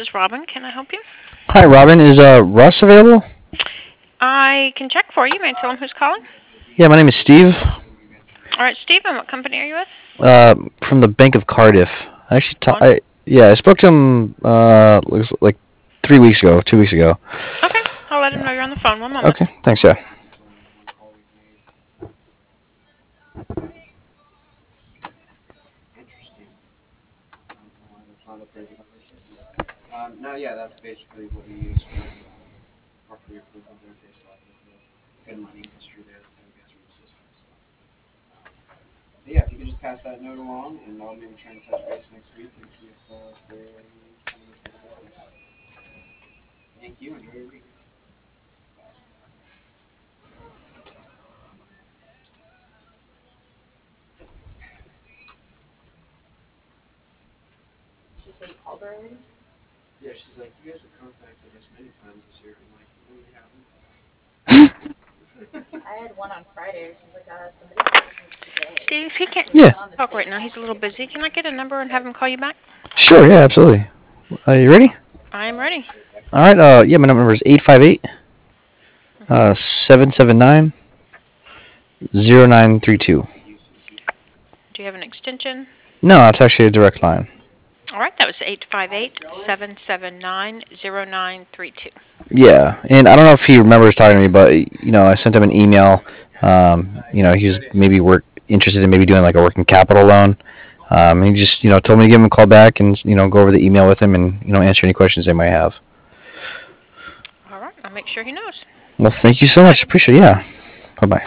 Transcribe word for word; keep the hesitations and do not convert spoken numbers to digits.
is Robin. Can I help you? Hi, Robin. Is uh Russ available? I can check for you. May I tell him who's calling? Yeah, my name is Steve. All right, Stephen, what company are you with? Uh, from the Bank of Cardiff. I actually, ta- One. I yeah, I spoke to him uh looks like three weeks ago, two weeks ago. Okay, I'll let him know you're on the phone. One moment. Okay, thanks. Yeah. Steve, he can't Yeah. talk right now. He's a little busy. Can I get a number and have him call you back? Sure. Yeah. Absolutely. Are you ready? I am ready. All right. Uh, yeah, my number is eight five eight Mm-hmm. uh seven seven nine zero nine three two. Do you have an extension? No, it's actually a direct line. All right, that was eight five eight seven seven nine zero nine three two. Yeah, and I don't know if he remembers talking to me, but you know, I sent him an email. Um, you know, he was maybe work interested in maybe doing like a working capital loan. Um, he just you know told me to give him a call back and you know go over the email with him and you know answer any questions they might have. All right, I'll make sure he knows. Well, thank you so Bye bye. much. Appreciate it. Yeah. Bye bye.